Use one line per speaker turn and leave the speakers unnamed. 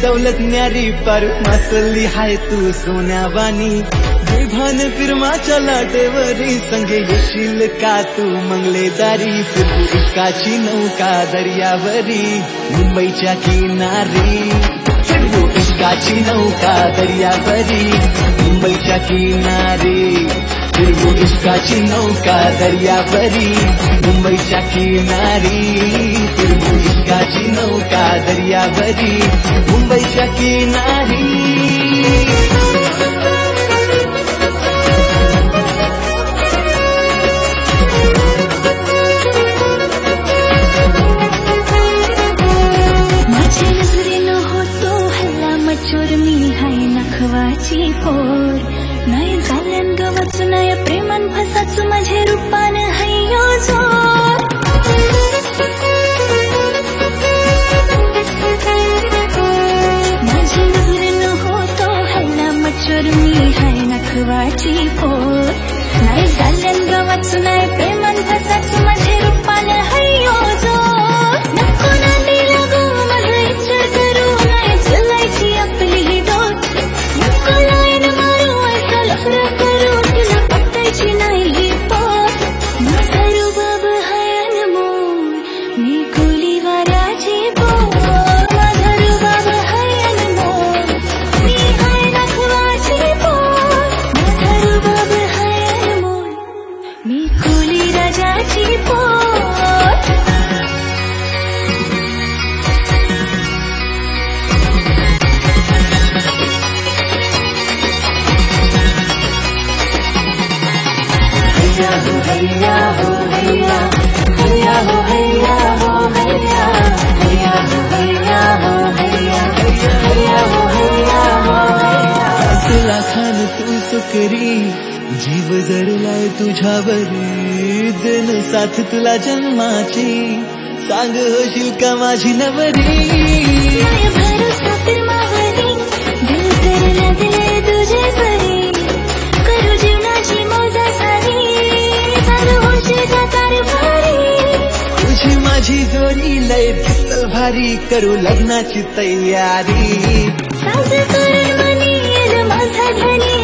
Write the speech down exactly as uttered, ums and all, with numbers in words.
दौलत न्यारी पर मसली हाय तू सोन्यावानी बेभान फिरमाच्या लाटेवरी संगे येशील का तू मंगलेदारी फिरू इश्काची नौका दर्यावरी मुंबईच्या किनारी फिरू इश्काची नौका दर्यावरी मुंबईच्या किनारी फिरू इश्काची नौका दर्यावरी मुंबईच्या किनारी फिरू इश्काची नौका दर्यावरी मुंबईच्या किनारी
चोर मी हाय नखवाची पोर नाही झाल्यान गवच नाही प्रेमान फसाच माझे रूपान हय्यो जोर माझी नजरेन होतो हल्ला मचोर मी हाय नखवाची पोर नाही झाल्यान गवच नाही प्रेमान फसाच माझे रूपान हय्यो जोर नको ना दिला गो माझा इच्छा करू नाही चलायची आपली डोट नको लाईन मारू ऐका लफडा करू तुला पटायची नाही ही पोट माझा रुबाब हाय अनमोल मी कुलीवाराची पोर माझा रुबाब हाय अनमोल मी हाय नखवाची पोर माझा रुबाब हाय अनमोल मी कुली राजाची पोर
हैया हो हैया हैया हो हैया हो हैया हैया हो हैया हो हैया हैया हो हैया हो हैया असला खान तू सुकरी जीव जरलाय तुझ्यावरी दिन साथ तुला जन्माची सांग होशील का माझी नवरी
भरोसा फिरमावरी दिल कर लागले तुझे परी करू जीवनाची मौजा सारी
तुझी माझी जोडी लय दिसल भारी करू लग्नाची तयारी
साज करून मनी माझा धनी